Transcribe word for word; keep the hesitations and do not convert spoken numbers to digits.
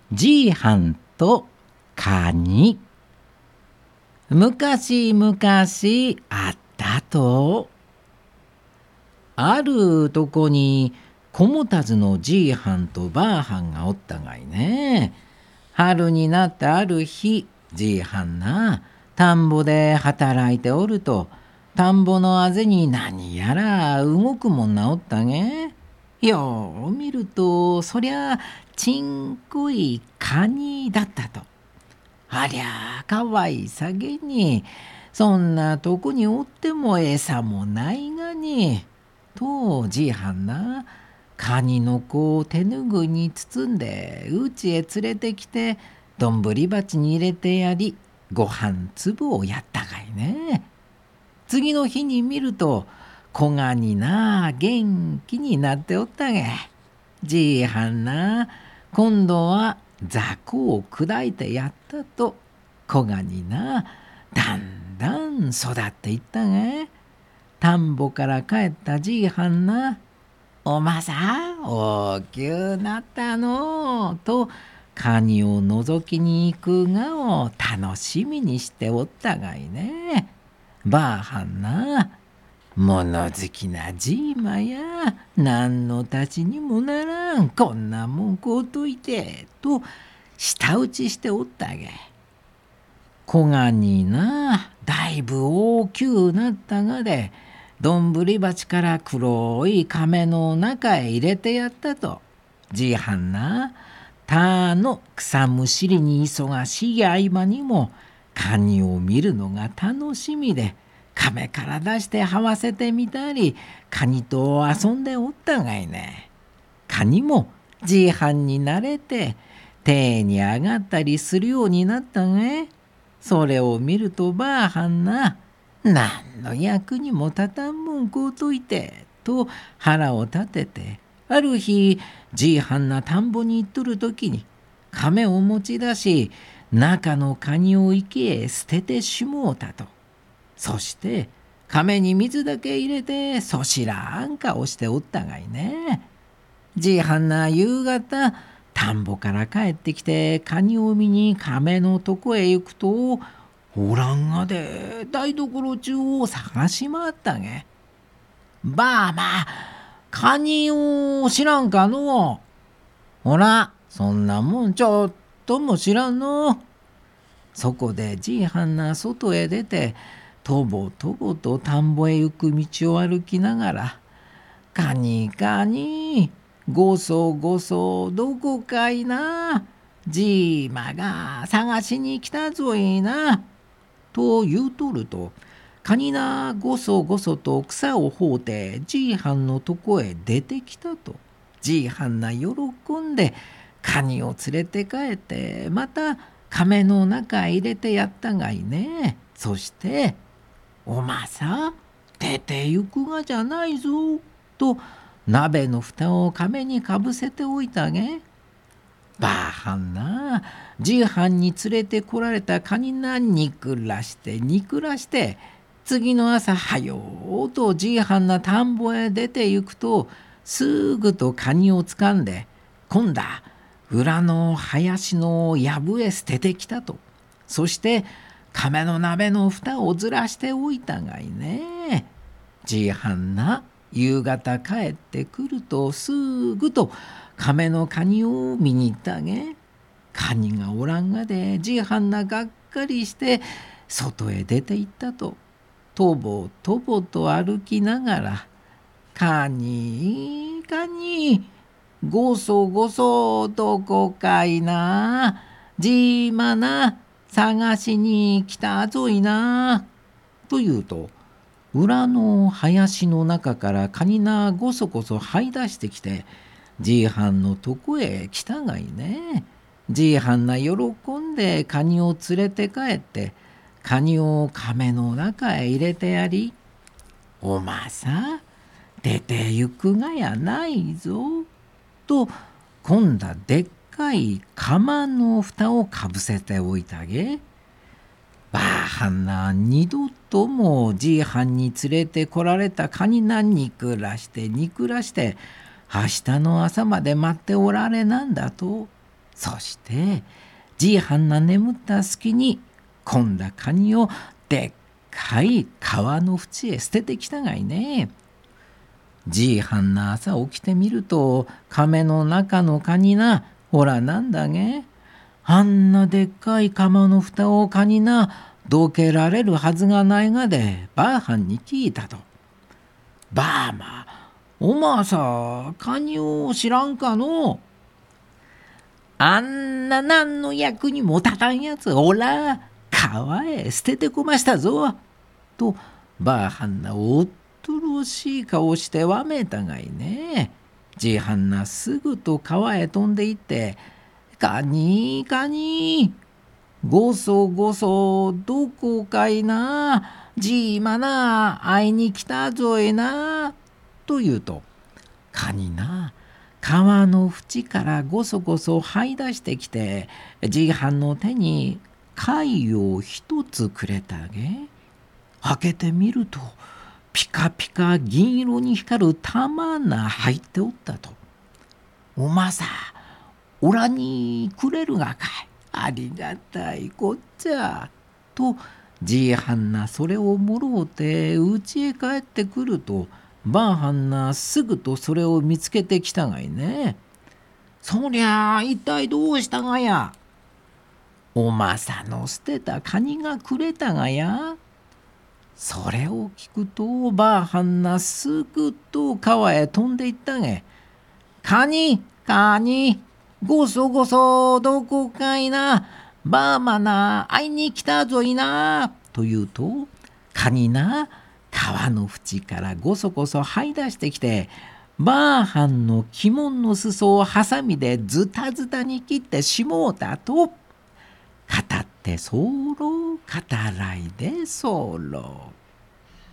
じいはんとカニ。むかしむかしあったと、あるとこに子もたずのじいはんとばあはんがおったがいね。春になったある日、じいはんな田んぼで働いておると、田んぼのあぜに何やら動くもんなおったね。よう見るとそりゃちんこいカニだったと。ありゃあかわいさげに、そんなとこにおっても餌もないがに。とじいはんなカニの子を手ぬぐいに包んでうちへ連れてきて、どんぶり鉢に入れてやり、ご飯粒をやったがいね。次の日に見ると子ガニな元気になっておったげ。じいはんな今度は雑魚を砕いてやったと、子ガニなだんだん育っていったげ。田んぼから帰ったじいはんな、おまさん大きゅうなったのうと、カニをのぞきに行くがを楽しみにしておったがいね。ばあはんな、物好きなじいまや、何のたちにもならん、こんなもんこうといてと舌打ちしておったげ。子ガニなだいぶ大きゅうなったがで、どんぶり鉢から黒い亀の中へ入れてやったと、じいはんな田の草むしりに忙しい合間にもカニを見るのが楽しみで、亀から出して這わせてみたり、カニと遊んでおったがいね。カニもじいはんに慣れて手に上がったりするようになったね。それを見るとばあはんな、何の役にも立たんもんこうといてと腹を立てて、ある日じいはんな田んぼに行っとる時に亀を持ち出し、中のカニを池へ捨ててしもうたと。そして亀に水だけ入れてそしらん顔しておったがいね。じいはんな夕方田んぼから帰ってきてカニを見に亀のとこへ行くと、おらんがで台所中を探し回ったげ。ばあま、カニを知らんかの。ほらそんなもんちょっとも知らんの。そこでじいはんな外へ出て、とぼとぼと田んぼへ行く道を歩きながら、カニカニごそごそどこかいな、じいまが探しに来たぞいなと言うとると、カニなごそごそと草をほうてじいはんのとこへ出てきたと。じいはんな喜んでカニを連れて帰って、また亀の中へ入れてやったがいね。そしておまさ出て行くがじゃないぞと鍋の蓋を亀にかぶせておいたげ。ばあはんなじいはんに連れてこられたカニな憎らして憎らして、次の朝はようとじいはんな田んぼへ出て行くと、すぐとカニをつかんで今度は裏の林の藪へ捨ててきたと。そして亀の鍋の蓋をずらしておいたがいね。じいはんな夕方帰ってくると、すぐと亀のカニを見に行ったげ。カニがおらんがでじいはんながっかりして外へ出て行ったと。とぼとぼと歩きながら、カニカニごそごそどこかいな、じいまな探しに来たぞいなと言うと、裏の林の中からカニなごそごそ這い出してきて、じいはんのとこへ来たがいね。じいはんな喜んでカニを連れて帰って、カニを亀の中へ入れてやり、おまさ出て行くがやないぞと、今度はでっかい釜の蓋をかぶせておいたげ。ばあはんな二度ともじいはんに連れてこられたカニな憎らして憎らして、明日の朝まで待っておられなんだと。 そしてじいはんな眠った隙に込んだカニをでっかい川の縁へ捨ててきたがいね。じいはんな朝起きてみると亀の中のカニな、ほらなんだげ、あんなでっかい釜の蓋をカニなどけられるはずがないがでばあはんに聞いたと。ばあま、おまさカニを知らんかの。あんな何の役にも立たんやつ、おら川へ捨ててこましたぞ。とばあはんなおっとろしい顔してわめたがいね。じいはんなすぐと川へ飛んでいって、カニカニ、ごそごそどこかいな、じいまな会いに来たぞいな、と言うと、カニな川の縁からごそごそ這い出してきて、じいはんの手に貝を一つくれたげ。開けてみるとピカピカ銀色に光る玉が入っておったと。おまさ、おらにくれるがかい、ありがたいこっちゃ。とじいはんなそれをもろうて家へ帰ってくると、ばあはんなすぐとそれを見つけてきたがいね。そりゃあ一体どうしたがや。おまさの捨てたカニがくれたがや。それを聞くとばあはんなすぐと川へ飛んでいったげ。カニカニ、ごそごそどこかいな、ばあまな会いに来たぞいな、と言うと、カニな川の縁からごそごそ這い出してきて、ばあはんの着物の裾をハサミでズタズタに切ってしもうたと。語って候、語らいで候。